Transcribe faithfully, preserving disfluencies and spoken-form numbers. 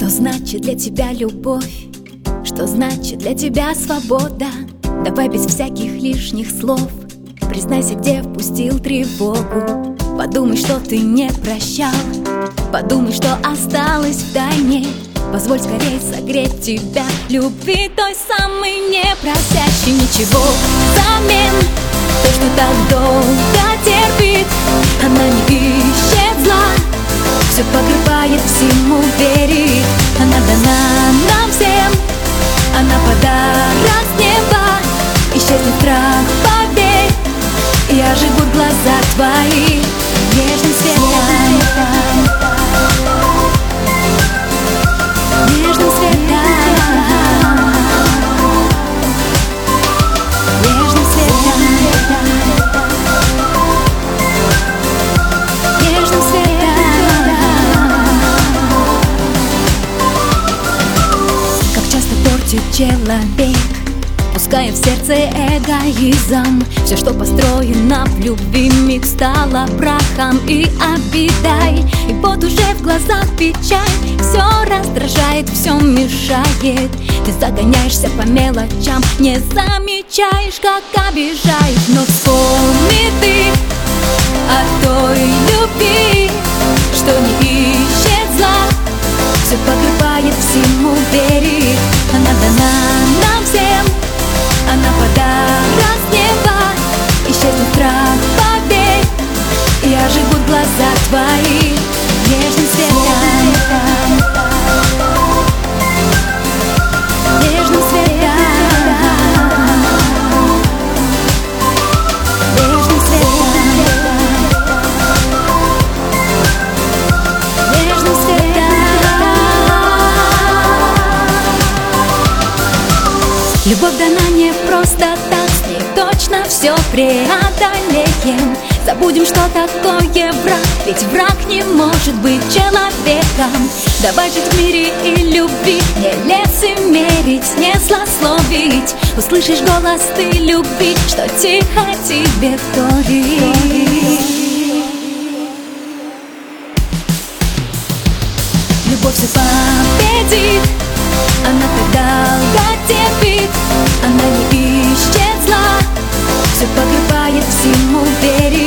Что значит для тебя любовь? Что значит для тебя свобода? Давай без всяких лишних слов. Признайся, где впустил тревогу. Подумай, что ты не прощал. Подумай, что осталось в тайне. Позволь скорее согреть тебя любви той самой, не просящей ничего взамен. То, что так долго терпит, она не ищет зла, все покрывает, всему верит. Она дана нам всем, она подарок с неба. Исчезнет страх, поверь, и оживут глаза твои нежным светом. Нежным светом. Нежным светом. Нежным светом. Как часто портит человек, пуская в сердце эгоизм. Все, что построено в любви, миг стало прахом и обидой. И вот уже в глазах печаль, все раздражает, все мешает. Ты загоняешься по мелочам, не замечаешь, как обижаешь. Но вспомни ты о той любви, что не ищет зла, все покрывает, всему верит. Она дана нам всем, она подарок с неба. Исчезнет страх, поверь, и оживут глаза твои нежным светом. Нежным светом. Нежным светом. Нежным светом. Любовь дана не просто так, с ней точно все преодолеем. Забудем, что такое враг, ведь враг не может быть человеком. Давай жить в мире и любви, не лицемерить, не злословить. Услышишь голос ты любви, что тихо тебе вторит. Любовь все победит, она так долго терпит, она не ищет зла, все покрывает, всему верит.